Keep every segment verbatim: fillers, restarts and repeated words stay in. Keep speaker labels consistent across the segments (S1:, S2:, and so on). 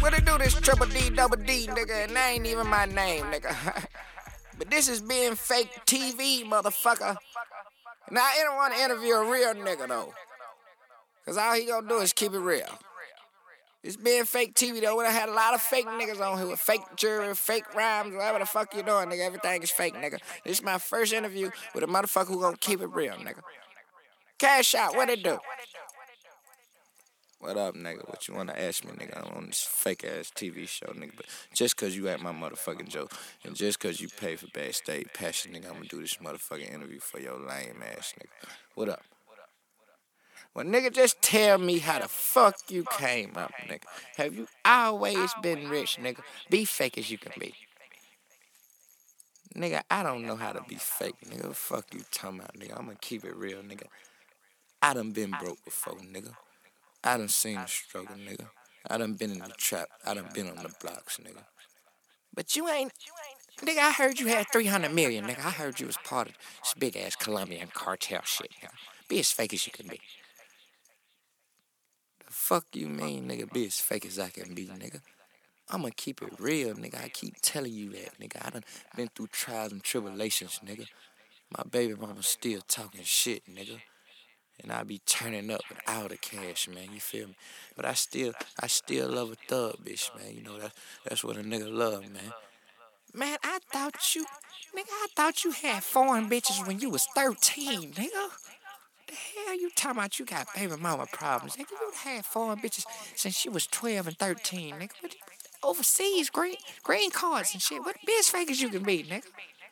S1: What it do, this triple D, double D, nigga, and that ain't even my name, nigga. But this is being fake T V, motherfucker. Now, I don't want to interview a real nigga, though. Because all he gonna do is keep it real. It's being fake T V, though. We done had a lot of fake niggas on here with fake jury, fake rhymes, whatever the fuck you doing, nigga. Everything is fake, nigga. This is my first interview with a motherfucker who gonna keep it real, nigga. Cash out, what it do? What up, nigga? What you wanna ask me, nigga? I'm on this fake-ass T V show, nigga. But just cause you at my motherfucking joke, and just cause you pay for backstage passion, nigga, I'm gonna do this motherfucking interview for your lame ass, nigga. What up? Well, nigga, just tell me how the fuck you came up, nigga. Have you always been rich, nigga? Be fake as you can be. Nigga, I don't know how to be fake, nigga. What the fuck you talking about, nigga? I'm gonna keep it real, nigga. I done been broke before, nigga. I done seen the struggle, nigga. I done been in the trap. I done been on the blocks, nigga. But you ain't... Nigga, I heard you had three hundred million, nigga. I heard you was part of this big-ass Colombian cartel shit, nigga. Be as fake as you can be. The fuck you mean, nigga? Be as fake as I can be, nigga. I'ma keep it real, nigga. I keep telling you that, nigga. I done been through trials and tribulations, nigga. My baby mama still talking shit, nigga. And I be turning up with all the cash, man, you feel me? But I still, I still love a thug, bitch, man. You know, that, that's what a nigga love, man. Man, I thought you, nigga, I thought you had foreign bitches when you was thirteen, nigga. The hell you talking about you got baby mama problems, nigga? You had foreign bitches since you was twelve and thirteen, nigga. But overseas, green, green cards and shit. What, be as fake as you can be, nigga.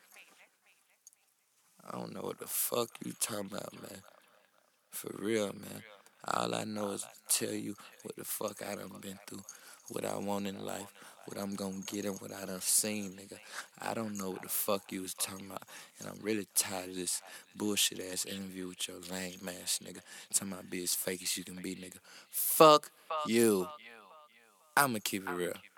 S1: I don't know what the fuck you talking about, man. For real, man. All I know is to tell you what the fuck I done been through, what I want in life, what I'm gonna get and what I done seen, nigga. I don't know what the fuck you was talking about, and I'm really tired of this bullshit-ass interview with your lame ass, nigga. Talking about be as fake as you can be, nigga. Fuck you. I'ma keep it real.